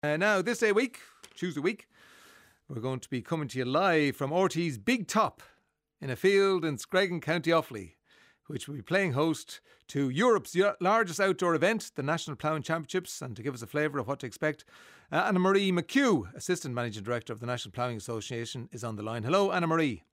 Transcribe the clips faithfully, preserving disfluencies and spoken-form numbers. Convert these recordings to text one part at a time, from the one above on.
Uh, now, this day week, Tuesday week, we're going to be coming to you live from R T É's Big Top in a field in Screggan, County Offaly, which will be playing host to Europe's largest outdoor event, the National Ploughing Championships. And to give us a flavour of what to expect, uh, Anna Marie McHugh, Assistant Managing Director of the National Ploughing Association, is on the line. Hello, Anna Marie.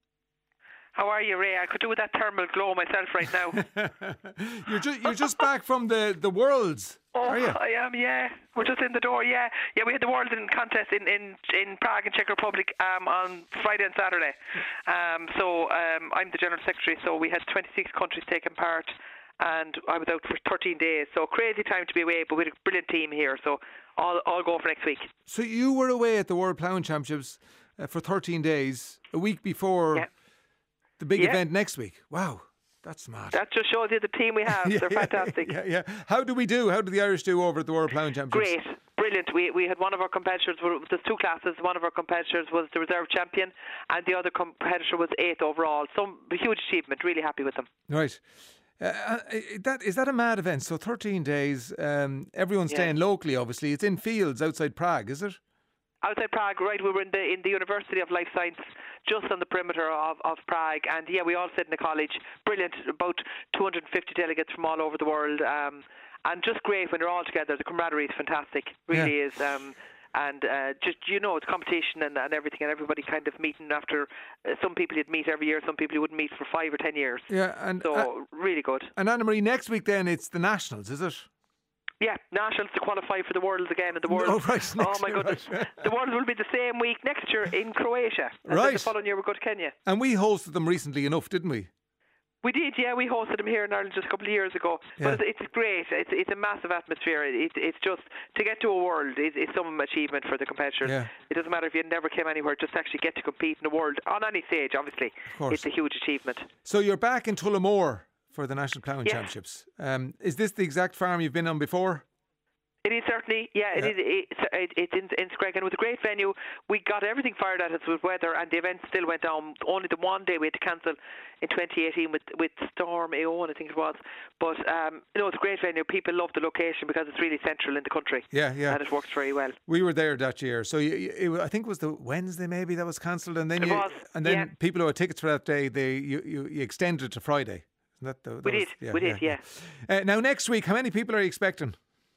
How are you, Ray? I could do with that thermal glow myself right now. you're, just, you're just back from the, the Worlds, oh, are you? I am, yeah. We're just in the door, yeah. Yeah, we had the Worlds in contest in, in, in Prague in Czech Republic um, on Friday and Saturday. Um, so um, I'm the General Secretary, so we had twenty-six countries taking part, and I was out for thirteen days. So crazy time to be away, but we had a brilliant team here, so I'll, I'll go for next week. So you were away at the World Ploughing Championships uh, for thirteen days, a week before... Yeah. The big yeah. event next week. Wow, that's mad. That just shows you the team we have. yeah, They're yeah, fantastic. Yeah, yeah. How do we do? How did the Irish do over at the World Ploughing Championships? Great, brilliant. We we had one of our competitors. There's two classes. One of our competitors was the reserve champion, and the other competitor was eighth overall. Some huge achievement. Really happy with them. Right. Uh, that is that a mad event? So thirteen days. Um, everyone's yeah. staying locally. Obviously, it's in fields outside Prague, is it? Outside Prague, right? We were in the in the University of Life Science, just on the perimeter of, of Prague, and yeah, we all sit in the college. Brilliant, about two hundred fifty delegates from all over the world, um, and just great when they're all together. The camaraderie is fantastic, really yeah. is. Um, and uh, just you know, it's competition and, and everything, and everybody kind of meeting after. Uh, some people you'd meet every year, some people you wouldn't meet for five or ten years. Yeah, and so uh, really good. And Anna Marie, next week then it's the Nationals, is it? Yeah, Nationals to qualify for the Worlds again, and the Worlds. Oh, right, oh my goodness, right. The Worlds will be the same week next year in Croatia. And right. then the following year we'll go to Kenya. And we hosted them recently enough, didn't we? We did, yeah. We hosted them here in Ireland just a couple of years ago. Yeah. But it's, it's great. It's it's a massive atmosphere. It, it's just to get to a World is it's some achievement for the competitors. Yeah. It doesn't matter if you never came anywhere. Just to actually get to compete in the World on any stage. Obviously, it's a huge achievement. So you're back in Tullamore for the National Ploughing yes. Championships. Um, is this the exact farm you've been on before? It is certainly, yeah, it yeah. is. It, it's in, in Screggan. It was a great venue. We got everything fired at us with weather, and the event still went on. Only the one day we had to cancel in twenty eighteen with with Storm Éowyn, I think it was. But um, you know, it's a great venue. People love the location because it's really central in the country. Yeah, yeah, and it works very well. We were there that year, so you, you, it, I think it was the Wednesday maybe that was cancelled, and then it you, was, and then yeah. people who had tickets for that day, they you, you, you extended it to Friday. That, that we was, did, yeah, we did, yeah. yeah. Uh, now next week, how many people are you expecting?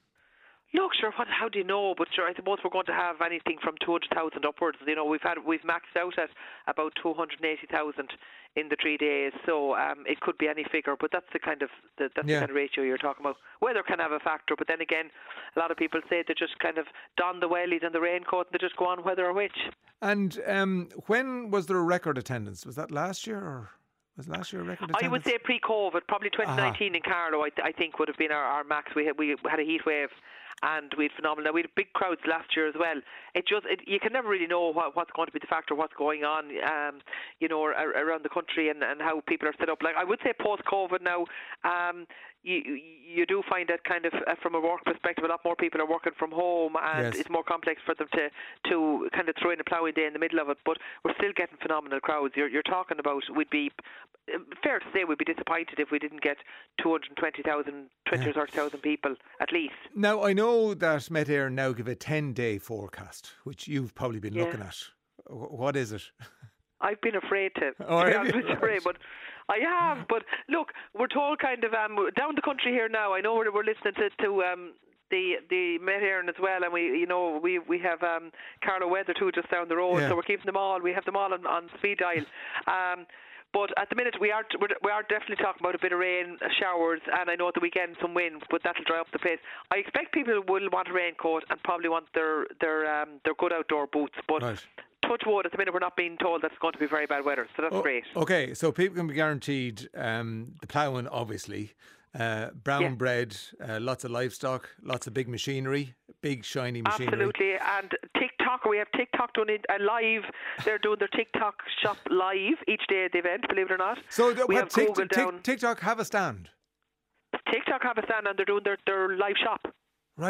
Look, sure. What? How do you know? But sure, I suppose we're going to have anything from two hundred thousand upwards. You know, we've had we've maxed out at about two hundred eighty thousand in the three days. So um, it could be any figure, but that's the kind of the, that's yeah. the kind of ratio you're talking about. Weather can have a factor, but then again, a lot of people say they just kind of don the wellies and the raincoat and they just go on whether or which. And um, when was there a record attendance? Was that last year or? Was last year a record attendance? I would say pre-COVID, probably twenty nineteen uh-huh. in Carlow. I, th- I think would have been our, our max. We had we had a heat wave, and we had phenomenal. We had big crowds last year as well. It just it, you can never really know what, what's going to be the factor, what's going on, um, you know, ar- around the country and, and how people are set up. Like I would say post-COVID now, um, you you do find that kind of uh, from a work perspective, a lot more people are working from home, and yes. it's more complex for them to to kind of throw in a ploughing day in the middle of it. But we're still getting phenomenal crowds. You're you're talking about we'd be fair to say we'd be disappointed if we didn't get two hundred twenty thousand, twenty or thirty thousand people at least. Now I know that Met Éireann now give a ten day forecast, which you've probably been yeah. looking at. What is it? I've been afraid to. Oh, to have be you? honest, right. But I have. But look, we're told kind of um, down the country here now. I know we're, we're listening to to um, the the Met Éireann as well, and we you know we we have um, Carlow Weather too just down the road, yeah. so we're keeping them all. We have them all on, on speed dial. Um, But at the minute we are we are definitely talking about a bit of rain, showers, and I know at the weekend some wind, but that'll dry up the place. I expect people will want a raincoat and probably want their their um, their good outdoor boots. But right. touch wood, at the minute we're not being told that it's going to be very bad weather, so that's oh, great. Okay, so people can be guaranteed um, the ploughing, obviously. Uh, brown yeah. bread, uh, lots of livestock, lots of big machinery, big shiny machinery. Absolutely, and TikTok, we have TikTok doing it uh, live. They're doing their TikTok shop live each day at the event, believe it or not. So th- we what, have tic- Google tic- down. TikTok have a stand? TikTok have a stand and they're doing their, their live shop. Right.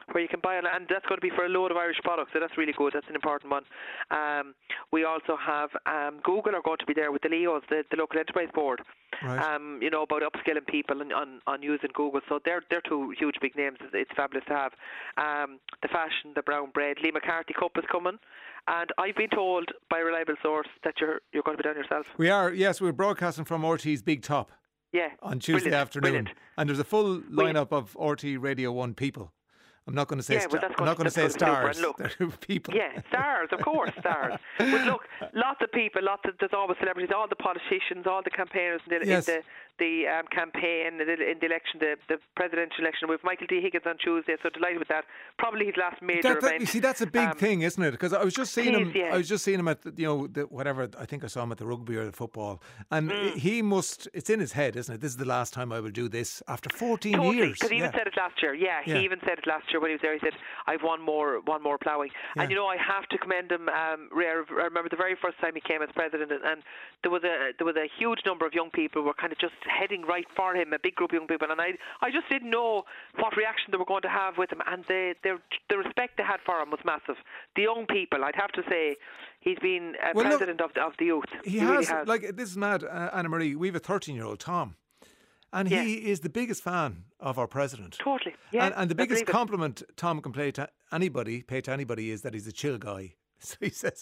where you can buy, and that's going to be for a load of Irish products, so that's really good. That's an important one. Um, we also have um, Google are going to be there with the Leos, the, the local enterprise board. Right. Um, you know, about upskilling people on, on, on using Google. So they're they're two huge big names. It's fabulous to have. Um, the fashion, the brown bread. Lee McCarthy Cup is coming. And I've been told by a reliable source that you're you're going to be down yourself. We are, yes. We're broadcasting from R T's Big Top. Yeah. On Tuesday brilliant, afternoon. Brilliant. And there's a full lineup of R T Radio one people. I'm not going to say. Yeah, sta- well, I'm not going to say stars. Look, They're people. Yeah, stars, of course, stars. But look, lots of people, lots of there's always celebrities, all the politicians, all the campaigners in the Yes. in the, the um, campaign, in the, in the election, the, the presidential election. With Michael D. Higgins on Tuesday, so delighted with that. Probably his last major That, that, event. you see, that's a big Um, thing, isn't it? Because I was just seeing it him. is, yeah. I was just seeing him at the, you know the, whatever. I think I saw him at the rugby or the football, and Mm. he must. It's in his head, isn't it? This is the last time I will do this after fourteen Totally, years. because he even Yeah. said it last year. Yeah, Yeah. he even said it last year when he was there. He said, "I've one more, one more ploughing." Yeah. And you know, I have to commend him. Um, Ray, I remember the very first time he came as president, and, and there was a there was a huge number of young people who were kind of just heading right for him, a big group of young people, and I I just didn't know what reaction they were going to have with him, and the the, the respect they had for him was massive. The young people, I'd have to say, he's been a Well, look, president of the, of the youth. He, He has, really has. like this is mad, uh, Anna Marie. We have a thirteen-year-old Tom, and Yeah. he is the biggest fan of our president. Totally, yeah. And, and the I biggest believe it. compliment Tom can play to anybody, pay to anybody, is that he's a chill guy. So he says,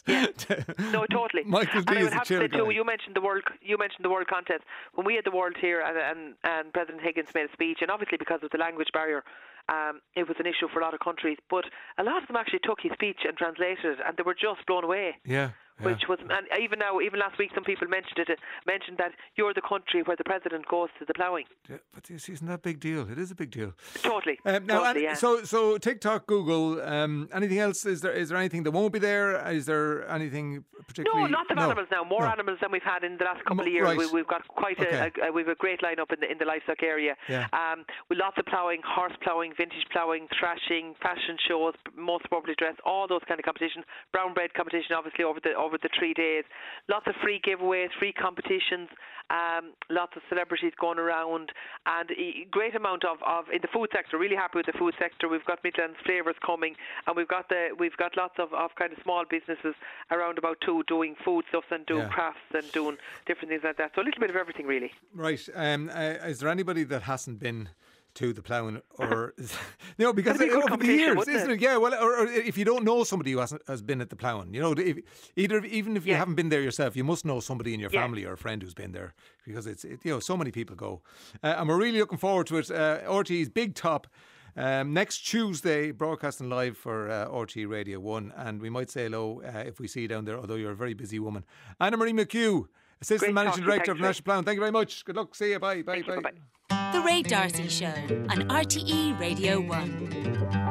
No, totally. Michael D and I is would a have to chill say guy. too, you mentioned the world. You mentioned the world contest when we had the world here, and and, and President Higgins made a speech, and obviously because of the language barrier, um, it was an issue for a lot of countries. But a lot of them actually took his speech and translated it, and they were just blown away. Yeah. Yeah. Which was, and even now, even last week, some people mentioned it. Mentioned that you're the country where the president goes to the ploughing. Yeah, but this isn't that a big deal. It is a big deal. Totally. Um, now, totally, and- yeah. so so TikTok, Google, um, anything else? Is there is there anything that won't be there? Is there anything particularly? No, lots of no. animals now. More No. animals than we've had in the last couple Mo- of years. right. We, we've got quite Okay. a, a, we've a great lineup in the in the livestock area. Yeah. Um, with lots of ploughing, horse ploughing, vintage ploughing, thrashing, fashion shows, most appropriately dressed, all those kind of competitions. Brown bread competition, obviously over the over the three days. Lots of free giveaways, free competitions. Um, lots of celebrities going around, and a great amount of, of in the food sector. Really happy with the food sector. We've got Midlands Flavours coming, and we've got the we've got lots of, of kind of small businesses around about too, doing food stuff and doing Yeah. crafts and doing different things like that. So a little bit of everything, really. Right. Um, uh, is there anybody that hasn't been to the ploughing, or no? Because That'd be a good over the competition, years, wouldn't isn't it? it? Yeah. Well, or, or if you don't know somebody who hasn't has been at the ploughing, you know, if, either even if you Yeah. haven't been there yourself, you must know somebody in your Yeah. family or a friend who's been there, because it's it, you know so many people go, uh, and we're really looking forward to it. Uh, R T's Big Top. Um, next Tuesday, broadcasting live for uh, R T Radio one, and we might say hello uh, if we see you down there, although you're a very busy woman. Anna Marie McHugh, Assistant Great Managing talking. Director of Thanks, Ray. National Ploughing. Thank you very much. Good luck. See you. Bye. Bye. Thank you. Bye. Bye-bye. The Ray D'Arcy Show on R T E Radio one.